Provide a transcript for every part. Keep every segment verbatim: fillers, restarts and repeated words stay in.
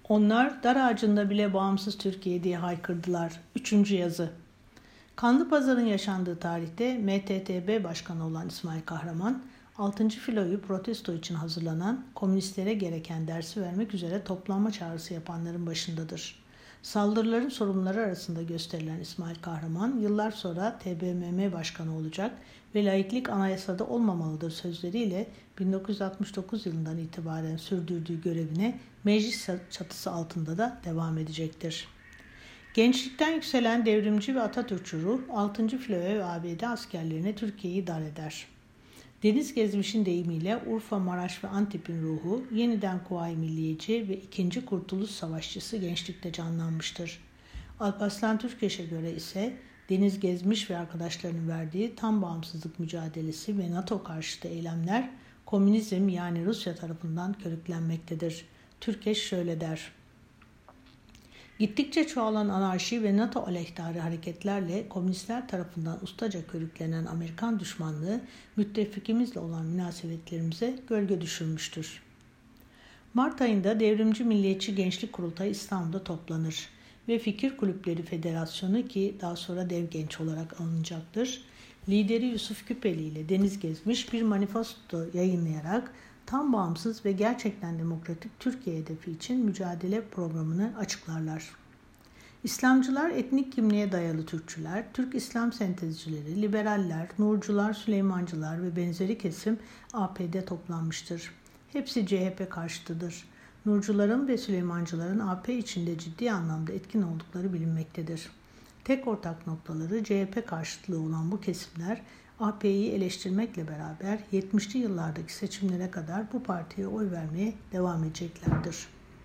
Onlar dar ağacında bile bağımsız Türkiye diye haykırdılar. Üçüncü yazı. Kanlıpazar'ın yaşandığı tarihte M T T B Başkanı olan İsmail Kahraman, altıncı filoyu protesto için hazırlanan, komünistlere gereken dersi vermek üzere toplanma çağrısı yapanların başındadır. Saldırıların sorumluları arasında gösterilen İsmail Kahraman, yıllar sonra T B M M Başkanı olacak ve laiklik anayasada olmamalıdır sözleriyle bin dokuz yüz altmış dokuz yılından itibaren sürdürdüğü görevine meclis çatısı altında da devam edecektir. Gençlikten yükselen devrimci ve Atatürkçü ruh, altıncı filoya ve A B D askerlerine Türkiye'yi dar eder. Deniz Gezmiş'in deyimiyle Urfa, Maraş ve Antep'in ruhu yeniden Kuvayi Milliyeci ve ikinci Kurtuluş Savaşçısı gençlikte canlanmıştır. Alparslan Türkeş'e göre ise Deniz Gezmiş ve arkadaşlarının verdiği tam bağımsızlık mücadelesi ve NATO karşıtı eylemler komünizm yani Rusya tarafından körüklenmektedir. Türkeş şöyle der: Gittikçe çoğalan anarşi ve NATO aleyhtarı hareketlerle komünistler tarafından ustaca körüklenen Amerikan düşmanlığı müttefikimizle olan münasebetlerimize gölge düşürmüştür. Mart ayında Devrimci Milliyetçi Gençlik Kurultayı İstanbul'da toplanır ve Fikir Kulüpleri Federasyonu, ki daha sonra Dev Genç olarak alınacaktır, lideri Yusuf Küpeli ile Deniz Gezmiş bir manifesto yayınlayarak tam bağımsız ve gerçekten demokratik Türkiye hedefi için mücadele programını açıklarlar. İslamcılar, etnik kimliğe dayalı Türkçüler, Türk İslam sentezcileri, liberaller, Nurcular, Süleymancılar ve benzeri kesim A P'de toplanmıştır. Hepsi C H P karşıtıdır. Nurcuların ve Süleymancıların A P içinde ciddi anlamda etkin oldukları bilinmektedir. Tek ortak noktaları C H P karşıtlığı olan bu kesimler, A P'yi eleştirmekle beraber yetmişli yıllardaki seçimlere kadar bu partiye oy vermeye devam edeceklerdir.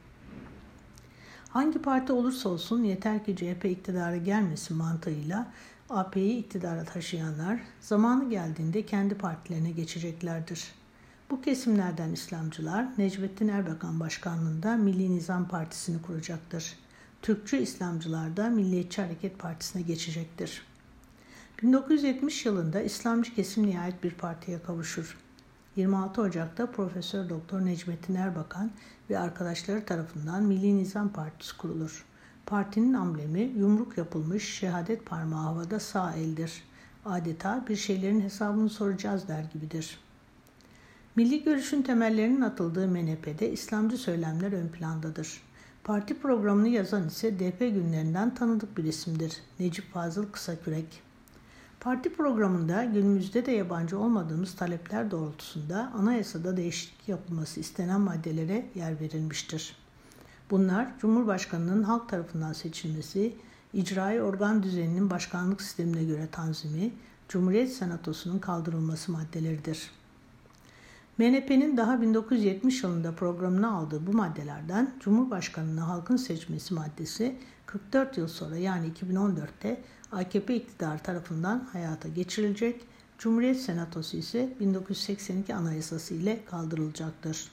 Hangi parti olursa olsun yeter ki C H P iktidara gelmesin mantığıyla A P'yi iktidara taşıyanlar zamanı geldiğinde kendi partilerine geçeceklerdir. Bu kesimlerden İslamcılar Necmettin Erbakan başkanlığında Milli Nizam Partisi'ni kuracaktır. Türkçü İslamcılar da Milliyetçi Hareket Partisi'ne geçecektir. bin dokuz yüz yetmiş yılında İslamcı kesim nihayet bir partiye kavuşur. yirmi altı Ocak'ta Profesör Doktor Necmettin Erbakan ve arkadaşları tarafından Milli Nizam Partisi kurulur. Partinin amblemi yumruk yapılmış şehadet parmağı havada sağ eldir. Adeta bir şeylerin hesabını soracağız der gibidir. Milli görüşün temellerinin atıldığı M N P'de İslamcı söylemler ön plandadır. Parti programını yazan ise D P günlerinden tanıdık bir isimdir: Necip Fazıl Kısakürek. Parti programında günümüzde de yabancı olmadığımız talepler doğrultusunda anayasada değişiklik yapılması istenen maddelere yer verilmiştir. Bunlar Cumhurbaşkanı'nın halk tarafından seçilmesi, icrai organ düzeninin başkanlık sistemine göre tanzimi, Cumhuriyet Senatosu'nun kaldırılması maddeleridir. M N P'nin daha bin dokuz yüz yetmiş yılında programına aldığı bu maddelerden Cumhurbaşkanı'nı halkın seçmesi maddesi kırk dört yıl sonra yani iki bin on dörtte A K P iktidarı tarafından hayata geçirilecek, Cumhuriyet Senatosu ise bin dokuz yüz seksen iki Anayasası ile kaldırılacaktır.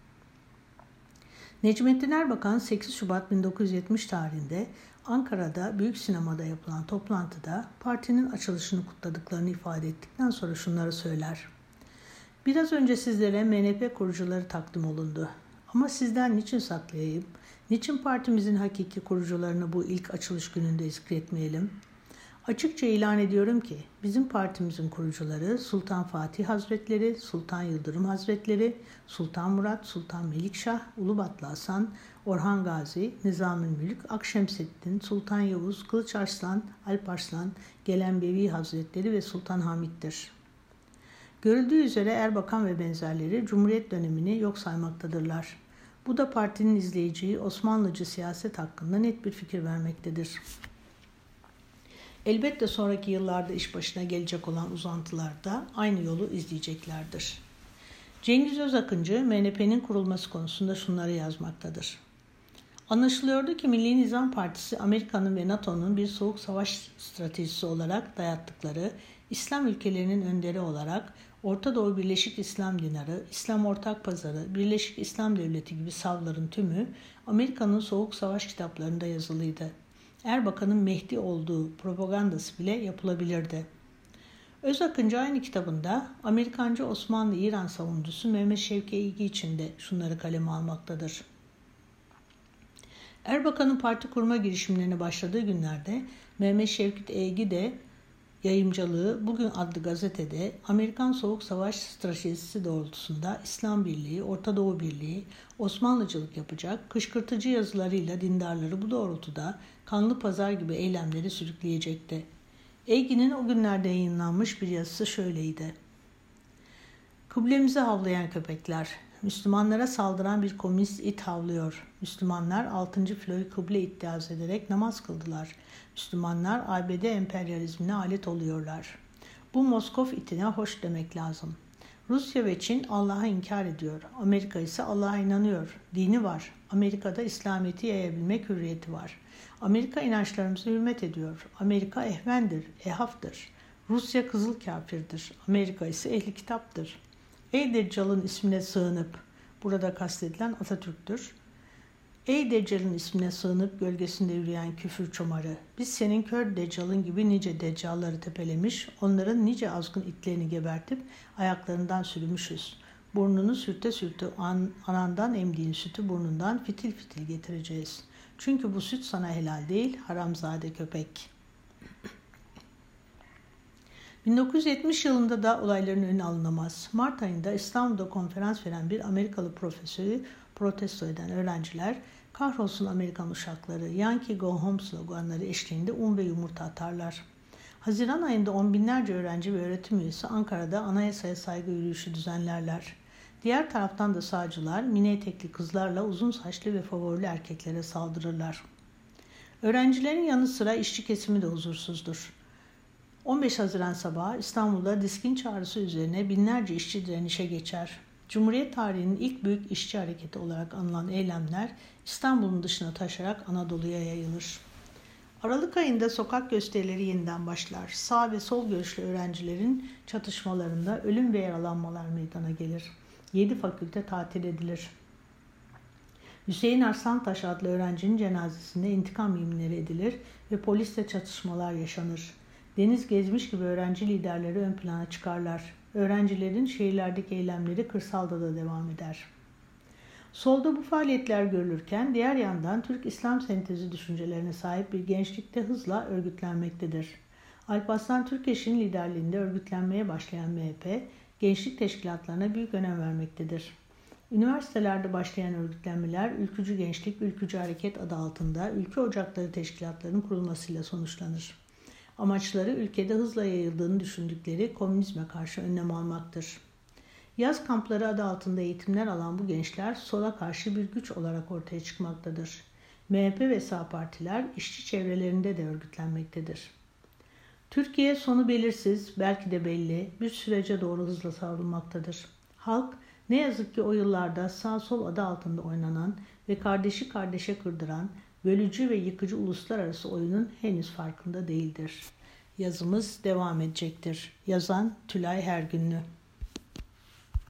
Necmettin Erbakan sekiz Şubat bin dokuz yüz yetmiş tarihinde Ankara'da Büyük Sinema'da yapılan toplantıda partinin açılışını kutladıklarını ifade ettikten sonra şunları söyler: Biraz önce sizlere M N P kurucuları takdim olundu. Ama sizden niçin saklayayım? Niçin partimizin hakiki kurucularını bu ilk açılış gününde zikretmeyelim? Açıkça ilan ediyorum ki bizim partimizin kurucuları Sultan Fatih Hazretleri, Sultan Yıldırım Hazretleri, Sultan Murat, Sultan Melikşah, Ulubatlı Hasan, Orhan Gazi, Nizamülmülk, Akşemseddin, Sultan Yavuz, Kılıç Arslan, Alp Arslan, Gelenbevi Hazretleri ve Sultan Hamit'tir. Görüldüğü üzere Erbakan ve benzerleri Cumhuriyet dönemini yok saymaktadırlar. Bu da partinin izleyeceği Osmanlıcı siyaset hakkında net bir fikir vermektedir. Elbette sonraki yıllarda iş başına gelecek olan uzantılarda aynı yolu izleyeceklerdir. Cengiz Özakıncı M N P'nin kurulması konusunda şunları yazmaktadır: Anlaşılıyordu ki Milli Nizam Partisi Amerika'nın ve NATO'nun bir soğuk savaş stratejisi olarak dayattıkları İslam ülkelerinin önderi olarak Orta Doğu Birleşik İslam Dinarı, İslam Ortak Pazarı, Birleşik İslam Devleti gibi savların tümü Amerika'nın soğuk savaş kitaplarında yazılıydı. Erbakan'ın Mehdi olduğu propagandası bile yapılabilirdi. Özakıncı aynı kitabında Amerikancı Osmanlı-İran savunucusu Mehmet Şevki İlgi için de şunları kaleme almaktadır: Erbakan'ın parti kurma girişimlerine başladığı günlerde Mehmet Şevket Eygi de Yayımcılığı Bugün adlı gazetede Amerikan Soğuk Savaş stratejisi doğrultusunda İslam Birliği, Orta Doğu Birliği, Osmanlıcılık yapacak, kışkırtıcı yazılarıyla dindarları bu doğrultuda kanlı pazar gibi eylemleri sürükleyecekti. Eygi'nin o günlerde yayınlanmış bir yazısı şöyleydi. Kıblemize havlayan köpekler, Müslümanlara saldıran bir komünist it havlıyor. Müslümanlar altıncı filoyu kıble iddiaz ederek namaz kıldılar. Müslümanlar A B D emperyalizmine alet oluyorlar. Bu Moskov itine hoş demek lazım. Rusya ve Çin Allah'a inkar ediyor. Amerika ise Allah'a inanıyor. Dini var. Amerika'da İslamiyet'i yayabilmek hürriyeti var. Amerika inançlarımıza hürmet ediyor. Amerika ehvendir, ehaftır. Rusya kızıl kafirdir. Amerika ise ehli kitaptır. Ey Deccal'ın ismine sığınıp, burada kastedilen Atatürk'tür. Ey Deccal'ın ismine sığınıp gölgesinde yürüyen küfür çomarı, biz senin kör Deccal'ın gibi nice Deccal'ları tepelemiş, onların nice azgın itlerini gebertip ayaklarından sürümüşüz. Burnunu sürte sürte an, anandan emdiğin sütü burnundan fitil fitil getireceğiz. Çünkü bu süt sana helal değil, haramzade köpek. bin dokuz yüz yetmiş yılında da olayların önü alınamaz. Mart ayında İstanbul'da konferans veren bir Amerikalı profesörü protesto eden öğrenciler, kahrolsun Amerikan uşakları, Yankee Go Home sloganları eşliğinde un ve yumurta atarlar. Haziran ayında on binlerce öğrenci ve öğretim üyesi Ankara'da anayasaya saygı yürüyüşü düzenlerler. Diğer taraftan da sağcılar mini etekli kızlarla uzun saçlı ve favorili erkeklere saldırırlar. Öğrencilerin yanı sıra işçi kesimi de huzursuzdur. on beş Haziran sabahı İstanbul'da diskin çağrısı üzerine binlerce işçi direnişe geçer. Cumhuriyet tarihinin ilk büyük işçi hareketi olarak anılan eylemler İstanbul'un dışına taşarak Anadolu'ya yayılır. Aralık ayında sokak gösterileri yeniden başlar. Sağ ve sol görüşlü öğrencilerin çatışmalarında ölüm ve yaralanmalar meydana gelir. Yedi fakülte tatil edilir. Hüseyin Arslantaş adlı öğrencinin cenazesinde intikam yeminleri edilir ve polisle çatışmalar yaşanır. Deniz gezmiş gibi öğrenci liderleri ön plana çıkarlar. Öğrencilerin şehirlerdeki eylemleri kırsalda da devam eder. Solda bu faaliyetler görülürken diğer yandan Türk İslam sentezi düşüncelerine sahip bir gençlik de hızla örgütlenmektedir. Alparslan Türkeş'in liderliğinde örgütlenmeye başlayan M H P, gençlik teşkilatlarına büyük önem vermektedir. Üniversitelerde başlayan örgütlenmeler Ülkücü Gençlik, Ülkücü Hareket adı altında ülke ocakları teşkilatlarının kurulmasıyla sonuçlanır. Amaçları ülkede hızla yayıldığını düşündükleri komünizme karşı önlem almaktır. Yaz kampları adı altında eğitimler alan bu gençler sola karşı bir güç olarak ortaya çıkmaktadır. M H P ve sağ partiler işçi çevrelerinde de örgütlenmektedir. Türkiye sonu belirsiz, belki de belli bir sürece doğru hızla savrulmaktadır. Halk ne yazık ki o yıllarda sağ sol adı altında oynanan ve kardeşi kardeşe kırdıran bölücü ve yıkıcı uluslararası oyunun henüz farkında değildir. Yazımız devam edecektir. Yazan Tülay Hergünlü.